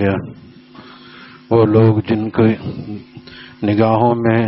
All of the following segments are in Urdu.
وہ لوگ جن کی نگاہوں میں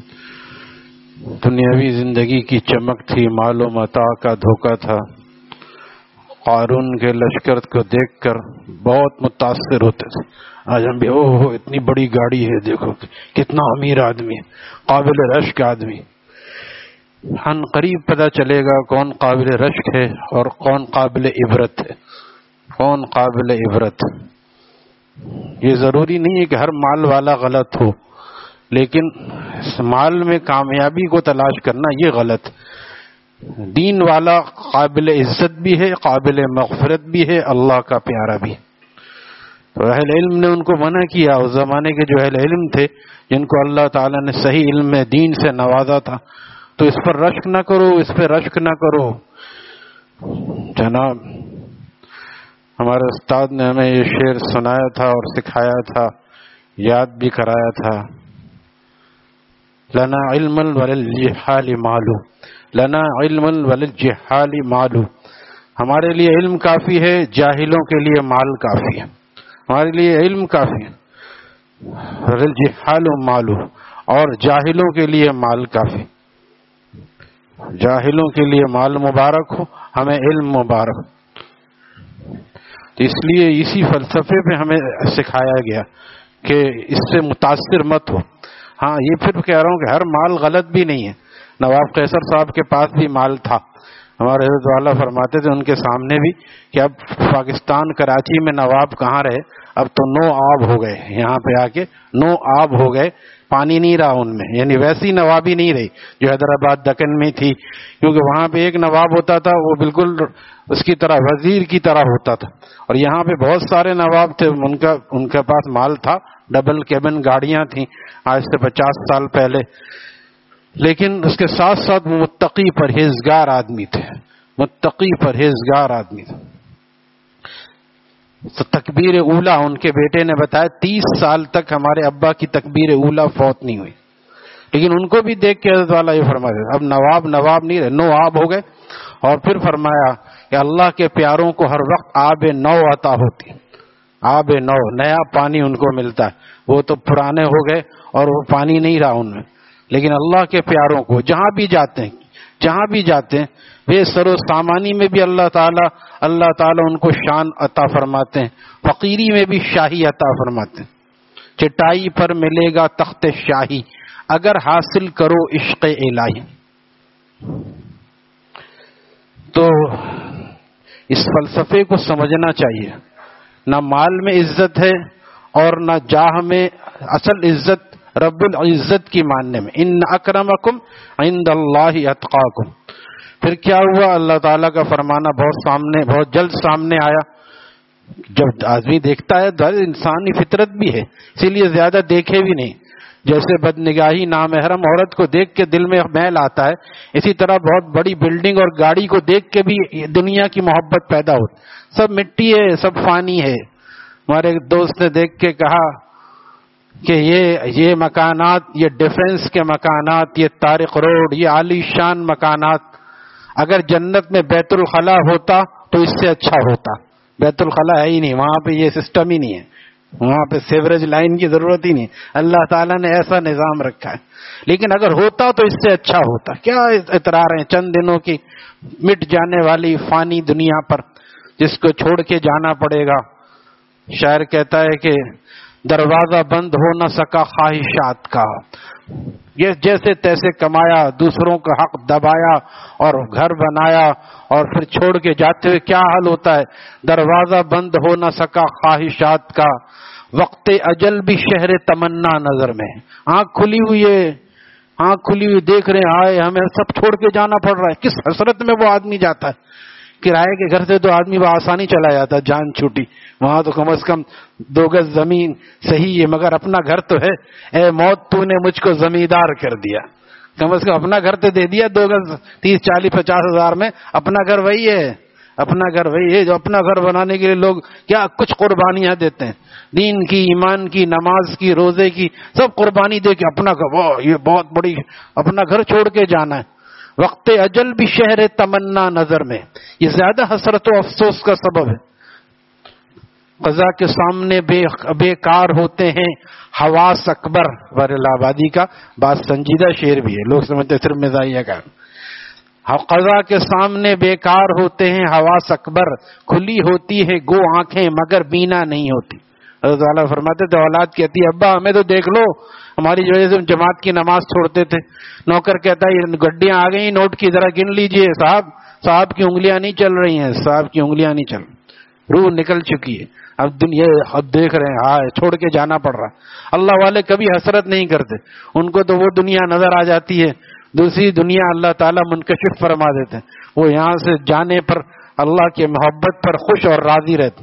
دنیاوی زندگی کی چمک تھی، مال و متاع کا دھوکہ تھا، قارون کے لشکر کو دیکھ کر بہت متاثر ہوتے تھے. آج ہم بھی اتنی بڑی گاڑی ہے، دیکھو کتنا امیر آدمی ہے، قابل رشک آدمی. عن قریب پتہ چلے گا کون قابل رشک ہے اور کون قابل عبرت ہے، کون قابل عبرت. یہ ضروری نہیں ہے کہ ہر مال والا غلط ہو، لیکن اس مال میں کامیابی کو تلاش کرنا یہ غلط. دین والا قابل عزت بھی ہے، قابل مغفرت بھی ہے، اللہ کا پیارا بھی. تو اہل علم نے ان کو منع کیا. اس زمانے کے جو اہل علم تھے جن کو اللہ تعالیٰ نے صحیح علم میں دین سے نوازا تھا، تو اس پر رشک نہ کرو، اس پہ رشک نہ کرو. جناب ہمارے استاد نے ہمیں یہ شعر سنایا تھا اور سکھایا تھا، یاد بھی کرایا تھا. لنا علم وللجہال مالو، لنا علم وللجہال مالو. ہمارے لیے علم کافی ہے، جاہلوں کے لیے مال کافی ہے. ہمارے لیے علم کافی ہے، وللجہال مالو، اور جاہلوں کے لیے مال کافی. جاہلوں کے لیے مال مبارک ہو، ہمیں علم مبارک. اس لیے اسی فلسفے پہ ہمیں سکھایا گیا کہ اس سے متاثر مت ہو. ہاں یہ پھر کہہ رہا ہوں کہ ہر مال غلط بھی نہیں ہے. نواب قیصر صاحب کے پاس بھی مال تھا. ہمارے حضرت والا فرماتے تھے ان کے سامنے بھی کہ اب پاکستان کراچی میں نواب کہاں رہے، اب تو 9 آب ہو گئے. یہاں پہ آ کے 9 آب ہو گئے، پانی نہیں رہا ان میں. یعنی ویسی نوابی نہیں رہی جو حیدرآباد دکن میں تھی، کیونکہ وہاں پہ ایک نواب ہوتا تھا وہ بالکل اس کی طرح وزیر کی طرح ہوتا تھا. اور یہاں پہ بہت سارے نواب تھے، ان کے پاس مال تھا، ڈبل کیبن گاڑیاں تھیں آج سے 50 سال پہلے. لیکن اس کے ساتھ ساتھ وہ متقی پرہیزگار آدمی تھے، متقی پرہیزگار آدمی تھے. تو تکبیر اولا ان کے بیٹے نے بتایا 30 سال تک ہمارے ابا کی تکبیر اولا فوت نہیں ہوئی. لیکن ان کو بھی دیکھ کے حضرت والا یہ فرمایا اب نواب نہیں رہے، 9 آب ہو گئے. اور پھر فرمایا کہ اللہ کے پیاروں کو ہر وقت آب نو عطا ہوتی، آب نو، نیا پانی ان کو ملتا ہے. وہ تو پرانے ہو گئے اور وہ پانی نہیں رہا ان میں. لیکن اللہ کے پیاروں کو جہاں بھی جاتے ہیں بے سر و سامانی میں بھی اللہ تعالیٰ ان کو شان عطا فرماتے ہیں، فقیری میں بھی شاہی عطا فرماتے ہیں. چٹائی پر ملے گا تخت شاہی اگر حاصل کرو عشق الہی. تو اس فلسفے کو سمجھنا چاہیے. نہ مال میں عزت ہے اور نہ جاہ میں. اصل عزت رب العزت کی ماننے میں، ان اکرمکم عند اللہ اتقاکم. پھر کیا ہوا؟ اللہ تعالیٰ کا فرمانا بہت جلد سامنے آیا. جب آدمی دیکھتا ہے تو انسانی فطرت بھی ہے، اسی لیے زیادہ دیکھے بھی نہیں. جیسے بدنگاہی نامحرم عورت کو دیکھ کے دل میں میل آتا ہے، اسی طرح بہت بڑی بلڈنگ اور گاڑی کو دیکھ کے بھی دنیا کی محبت پیدا ہوتی. سب مٹی ہے، سب فانی ہے. ہمارے ایک دوست نے دیکھ کے کہا کہ یہ مکانات، یہ ڈیفنس کے مکانات، یہ طارق روڈ، یہ عالی شان مکانات، اگر جنت میں بیت الخلا ہوتا تو اس سے اچھا ہوتا. بیت الخلا ہے ہی نہیں وہاں پہ، یہ سسٹم ہی نہیں ہے وہاں پہ، سیوریج لائن کی ضرورت ہی نہیں. اللہ تعالیٰ نے ایسا نظام رکھا ہے. لیکن اگر ہوتا تو اس سے اچھا ہوتا. کیا اطرار ہیں چند دنوں کی مٹ جانے والی فانی دنیا پر، جس کو چھوڑ کے جانا پڑے گا. شاعر کہتا ہے کہ دروازہ بند ہو نہ سکا خواہشات کا، یہ جیسے تیسے کمایا، دوسروں کا حق دبایا اور گھر بنایا، اور پھر چھوڑ کے جاتے ہوئے کیا حال ہوتا ہے. دروازہ بند ہو نہ سکا خواہشات کا، وقت اجل بھی شہر تمنا نظر میں. آنکھ کھلی ہوئی دیکھ رہے ہیں آئے ہمیں سب چھوڑ کے جانا پڑ رہا ہے. کس حسرت میں وہ آدمی جاتا ہے. کرائے کے گھر سے تو آدمی بآسانی چلا جاتا ہے، جان چھوٹی. وہاں تو کم از کم 2 گز زمین صحیح ہے، مگر اپنا گھر تو ہے. اے موت تو نے مجھ کو زمیندار کر دیا. کم از کم اپنا گھر تو دے دیا 2 گز 30 40 50 ہزار میں. اپنا گھر وہی ہے جو اپنا گھر بنانے کے لیے لوگ کیا کچھ قربانیاں دیتے ہیں، دین کی، ایمان کی، نماز کی، روزے کی، سب قربانی دے کے اپنا گھر، یہ بہت بڑی، اپنا گھر چھوڑ کے جانا ہے. وقت اجل بھی شہر تمنا نظر میں، یہ زیادہ حسرت و افسوس کا سبب ہے. قضا کے سامنے بیکار ہوتے ہیں حواس اکبر. بہرحال آبادی کا بات سنجیدہ شعر بھی ہے، لوگ سمجھتے صرف مزاحیہ کا. قضا کے سامنے بیکار ہوتے ہیں حواس اکبر، کھلی ہوتی ہے گو آنکھیں مگر بینا نہیں ہوتی. حضرت والا فرماتے تھے اولاد کہتی ہے ابا ہمیں تو دیکھ لو، ہماری جو ہے جماعت کی نماز چھوڑتے تھے. نوکر کہتا ہے یہ گڈیاں آ گئی نوٹ کی ذرا گن لیجئے. صاحب کی انگلیاں نہیں چل رہی ہیں، صاحب کی انگلیاں نہیں چل رہی، روح نکل چکی ہے. اب دیکھ رہے ہیں ہاں چھوڑ کے جانا پڑ رہا. اللہ والے کبھی حسرت نہیں کرتے، ان کو تو وہ دنیا نظر آ جاتی ہے، دوسری دنیا اللہ تعالیٰ منکشف فرما دیتے ہیں. وہ یہاں سے جانے پر اللہ کے محبت پر خوش اور راضی رہتے.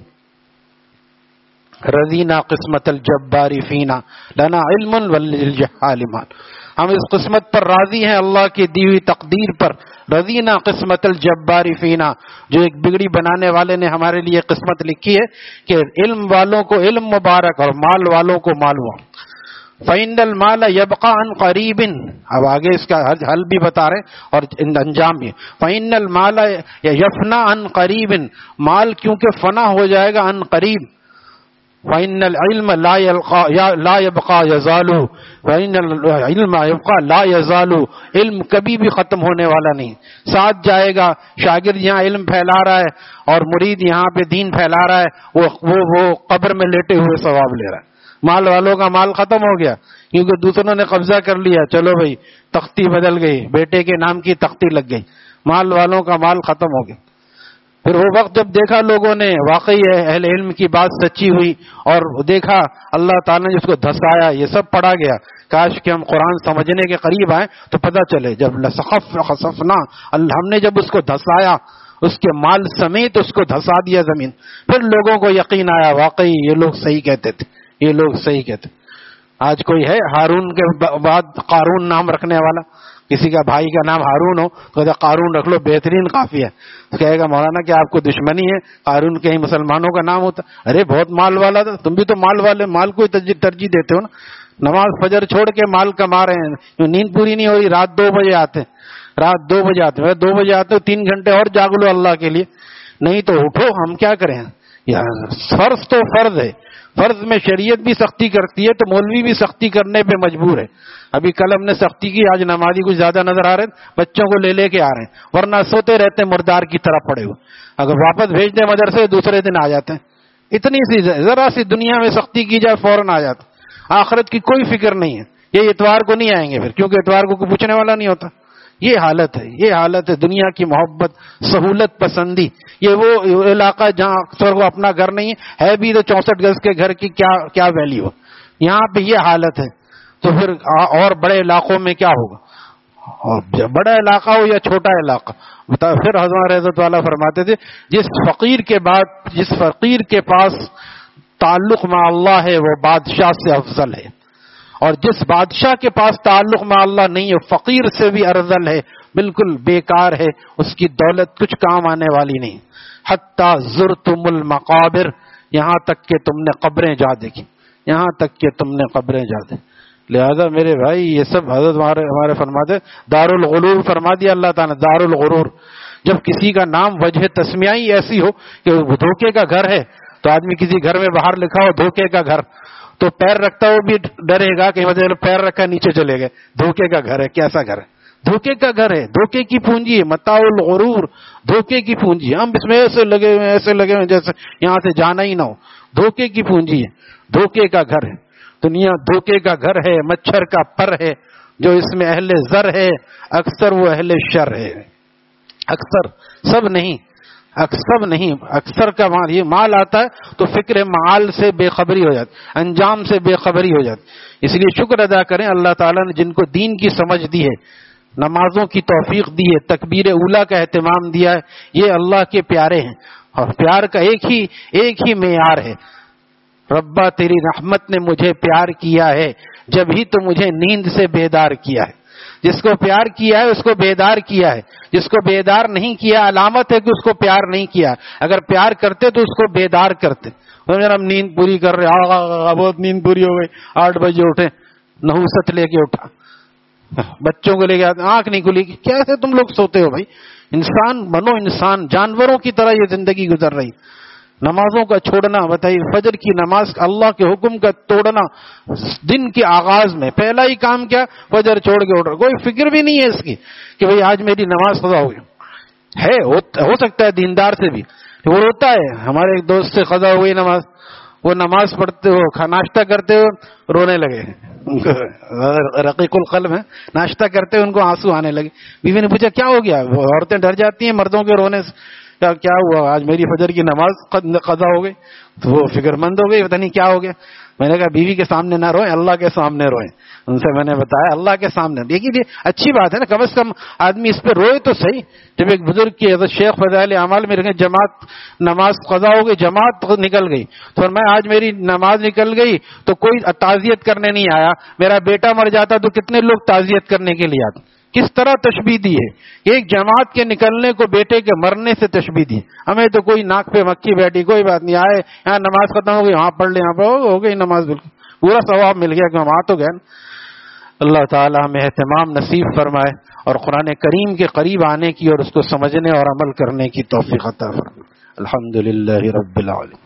رضینا قسمت الجبار فینا لنا علم وللجہال مال. ہم اس قسمت پر راضی ہیں، اللہ کی دی ہوئی تقدیر پر. رضینا قسمت الجبار فینا، جو ایک بگڑی بنانے والے نے ہمارے لیے قسمت لکھی ہے کہ علم والوں کو علم مبارک اور مال والوں کو مال ہوا. فَإِنَّ الْمَالَ يَبْقَى عَنْ قَرِيبٍ. اب آگے اس کا حل بھی بتا رہے اور انجام بھی. فَإِنَّ الْمَالَ يَفْنَى عَنْ قَرِيبٍ، مال کیونکہ فنا ہو جائے گا عن قریب. وَإِنَّ الْعِلْمَ لَا يَبْقَى يَزَالُ، وَإِنَّ الْعِلْمَ يَبْقَى لَا يَزَالُ، علم کبھی بھی ختم ہونے والا نہیں، ساتھ جائے گا. شاگرد یہاں علم پھیلا رہا ہے اور مرید یہاں پہ دین پھیلا رہا ہے، وہ قبر میں لیٹے ہوئے ثواب لے رہا ہے. مال والوں کا مال ختم ہو گیا کیونکہ دوسروں نے قبضہ کر لیا، چلو بھائی تختی بدل گئی، بیٹے کے نام کی تختی لگ گئی، مال والوں کا مال ختم ہو گیا. پھر وہ وقت جب دیکھا لوگوں نے واقعی اہل علم کی بات سچی ہوئی اور دیکھا اللہ تعالیٰ نے جس کو دھسایا، یہ سب پڑھا گیا. کاش کہ ہم قرآن سمجھنے کے قریب آئیں تو پتہ چلے. جب خسفنا، ہم نے جب اس کو دھسایا، اس کے مال سمیت اس کو دھسا دیا زمین، پھر لوگوں کو یقین آیا واقعی یہ لوگ صحیح کہتے تھے، یہ لوگ صحیح کہتے. آج کوئی ہے ہارون کے بعد قارون نام رکھنے والا؟ کسی کا بھائی کا نام ہارون ہو تو کہتا قارون رکھ لو، بہترین کافی ہے. تو کہے گا مولانا کہ آپ کو دشمنی ہے، قارون کہیں مسلمانوں کا نام ہوتا؟ ارے بہت مال والا تھا، تم بھی تو مال والے، مال کو ترجیح دیتے ہو نا. نماز فجر چھوڑ کے مال کما رہے ہیں، نیند پوری نہیں ہو رہی، رات 2 بجے آتے ہیں، 2 بجے آتے ہو، 3 گھنٹے اور جاگ لو اللہ کے لیے. نہیں تو اٹھو، ہم کیا کریں. فرض تو فرض ہے، فرض میں شریعت بھی سختی کرتی ہے تو مولوی بھی سختی کرنے پہ مجبور ہے. ابھی کل ہم نے سختی کی، آج نمازی کچھ زیادہ نظر آ رہے ہیں، بچوں کو لے کے آ رہے ہیں، ورنہ سوتے رہتے مردار کی طرح پڑے ہوئے. اگر واپس بھیج دیں مدرسے دوسرے دن آ جاتے ہیں. اتنی سی ذرا سی دنیا میں سختی کی جائے فوراً آ جاتے. آخرت کی کوئی فکر نہیں ہے. یہ اتوار کو نہیں آئیں گے پھر، کیونکہ اتوار کو کوئی پوچھنے والا نہیں ہوتا. یہ حالت ہے، یہ حالت ہے دنیا کی محبت، سہولت پسندی. یہ وہ علاقہ جہاں اکثر کو اپنا گھر نہیں ہے بھی تو 64 گز کے گھر کی کیا ویلیو. یہاں پہ یہ حالت ہے تو پھر اور بڑے علاقوں میں کیا ہوگا؟ اور بڑا علاقہ ہو یا چھوٹا علاقہ. پھر حضرت رضوان والا فرماتے تھے جس فقیر کے پاس تعلق مع اللہ ہے وہ بادشاہ سے افضل ہے، اور جس بادشاہ کے پاس تعلق مع اللہ نہیں ہے فقیر سے بھی ارذل ہے، بالکل بیکار ہے، اس کی دولت کچھ کام آنے والی نہیں. حتی زرتم المقابر، یہاں تک کہ تم نے قبریں جا دیکھی، یہاں تک کہ تم نے قبریں جا دیکھی. لہذا میرے بھائی یہ سب حضرت ہمارے فرماتے دار الغرور فرما دیا اللہ تعالیٰ. دار الغرور، جب کسی کا نام وجہ تسمیائی ایسی ہو کہ وہ دھوکے کا گھر ہے، تو آدمی کسی گھر میں باہر لکھا ہو دھوکے کا گھر، تو پیر رکھتا وہ بھی ڈرے گا کہ مطلب پیر رکھا نیچے چلے گئے، دھوکے کا گھر ہے. کیسا گھر ہے؟ دھوکے کا گھر ہے، دھوکے کی پونجی ہے. متاع الغرور، دھوکے کی پونجی. ہم اس میں ایسے لگے ہوئے جیسے یہاں سے جانا ہی نہ ہو. دھوکے کی پونجی ہے، دھوکے کا گھر ہے دنیا، دھوکے کا گھر ہے، مچھر کا پر ہے. جو اس میں اہل زر ہے اکثر وہ اہل شر ہے. اکثر، سب نہیں، اکثر کا یہ مال آتا ہے تو فکر معال سے بے خبری ہو جاتی، انجام سے بے خبری ہو جاتی. اس لیے شکر ادا کریں اللہ تعالیٰ نے جن کو دین کی سمجھ دی ہے، نمازوں کی توفیق دی ہے، تکبیر اولیٰ کا اہتمام دیا ہے. یہ اللہ کے پیارے ہیں اور پیار کا ایک ہی معیار ہے. ربا تیری رحمت نے مجھے پیار کیا ہے جب ہی تو مجھے نیند سے بیدار کیا ہے. جس کو پیار کیا ہے اس کو بیدار کیا ہے، جس کو بیدار نہیں کیا علامت ہے کہ اس کو پیار نہیں کیا. اگر پیار کرتے تو اس کو بیدار کرتے. اگر ہم نیند پوری کر رہے، بہت نیند پوری ہو گئی، 8 بجے اٹھے، نحوست لے کے اٹھا، بچوں کو لے کے آتے، آنکھ نہیں کھلی، کیسے تم لوگ سوتے ہو بھائی؟ انسان بنو، انسان جانوروں کی طرح یہ زندگی گزر رہی. نمازوں کا چھوڑنا، بتائیے فجر کی نماز اللہ کے حکم کا توڑنا دن کے آغاز میں، پہلا ہی کام کیا؟ فجر چھوڑ کے اٹھ رہا، کوئی فکر بھی نہیں ہے اس کی کہ بھئی آج میری نماز قضا ہوئی ہے. ہو سکتا ہے دیندار سے بھی وہ ہوتا ہے. ہمارے ایک دوست سے قضا ہوئی نماز، وہ نماز پڑھتے ہو ناشتہ کرتے ہو رونے لگے، رقیق القلب ہے، ناشتہ کرتے ان کو آنسو آنے لگے. بیوی نے پوچھا کیا ہو گیا؟ وہ عورتیں ڈر جاتی ہیں مردوں کے رونے سے، کیا ہوا؟ آج میری فجر کی نماز قضا ہو گئی. تو وہ فکر مند ہو گئی، پتہ نہیں کیا ہو گیا. میں نے کہا بیوی کے سامنے نہ روئیں، اللہ کے سامنے روئیں. ان سے میں نے بتایا اللہ کے سامنے. لیکن یہ اچھی بات ہے نا، کم از کم آدمی اس پہ روئے تو صحیح. جب ایک بزرگ کی حضرت شیخ فضائل اعمال میں رکھے جماعت نماز قضا ہو گئی، جماعت نکل گئی، تو میں آج میری نماز نکل گئی تو کوئی تعزیت کرنے نہیں آیا. میرا بیٹا مر جاتا تو کتنے لوگ تعزیت کرنے کے لیے آتے. کس طرح تشبیہ دی ہے، ایک جماعت کے نکلنے کو بیٹے کے مرنے سے تشبیہ دی. ہمیں تو کوئی ناک پہ مکھی بیٹھی، کوئی بات نہیں، آئے یہاں نماز ختم ہو گئی، وہاں پڑھ لیں، یہاں پہ ہو گئی نماز، بالکل پورا ثواب مل گیا کہ ہم آ تو گئے. اللہ تعالی ہمیں اہتمام نصیب فرمائے اور قرآن کریم کے قریب آنے کی اور اس کو سمجھنے اور عمل کرنے کی توفیق عطا فرمائے. الحمدللہ رب العالمین.